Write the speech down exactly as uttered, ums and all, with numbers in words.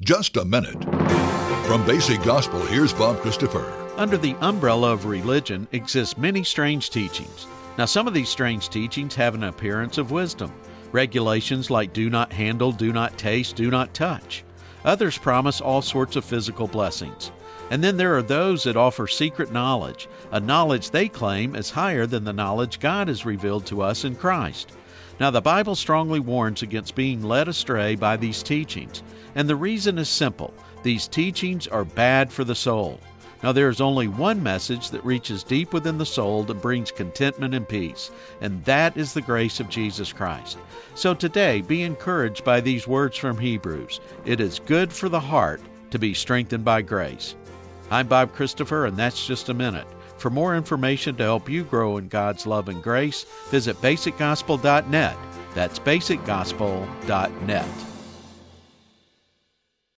just a minute. From Basic Gospel, here's Bob Christopher. Under the umbrella of religion exist many strange teachings. Now, some of these strange teachings have an appearance of wisdom. Regulations like do not handle, do not taste, do not touch. Others promise all sorts of physical blessings. And then there are those that offer secret knowledge, a knowledge they claim is higher than the knowledge God has revealed to us in Christ. Now, the Bible strongly warns against being led astray by these teachings, and the reason is simple. These teachings are bad for the soul. Now, there is only one message that reaches deep within the soul and brings contentment and peace, and that is the grace of Jesus Christ. So today, be encouraged by these words from Hebrews. It is good for the heart to be strengthened by grace. I'm Bob Christopher, and that's just a minute. For more information to help you grow in God's love and grace, visit basic gospel dot net. That's basic gospel dot net.